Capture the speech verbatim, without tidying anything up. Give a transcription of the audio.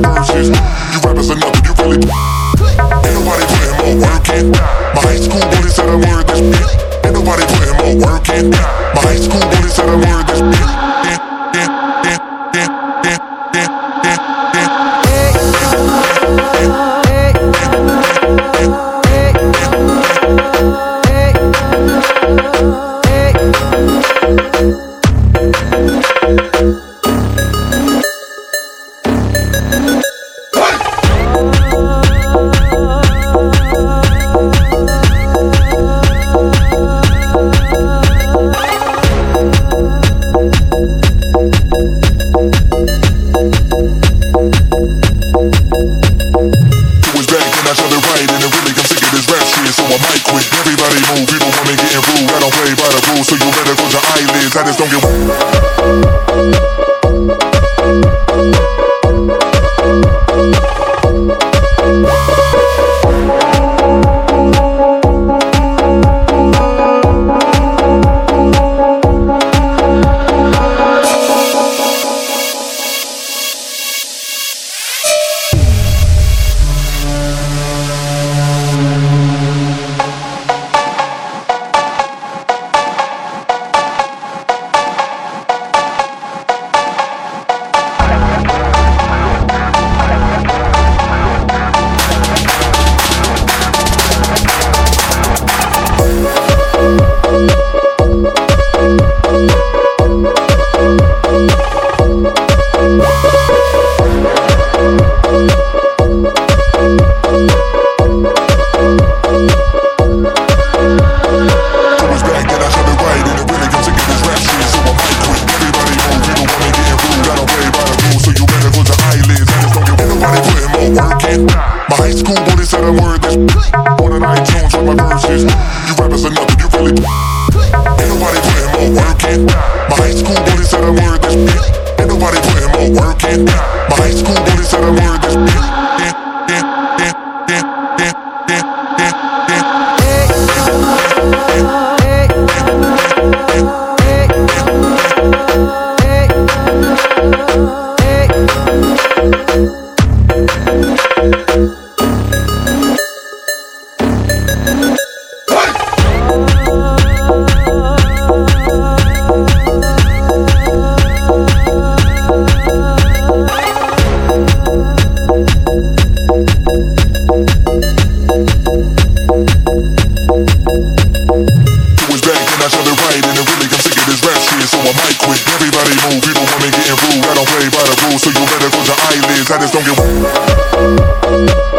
my verses. You rappers are nothing, you really. Ain't nobody putting more work in. My high school bully said I'm worth this bitch. Ain't nobody putting more work in. My high school bully said I'm worth this bitch. I just don't get my high school bully said I'm worth this. More than iTunes with my verses. You rappers are nothing, you really. Ain't nobody putting more work in. My high school bully said I'm worth this. Ain't nobody putting more work in. My high school bully said I'm worth this. I might quit. Everybody move, people wanna get rude. I don't play by the rules, so you better close your eyelids. I just don't get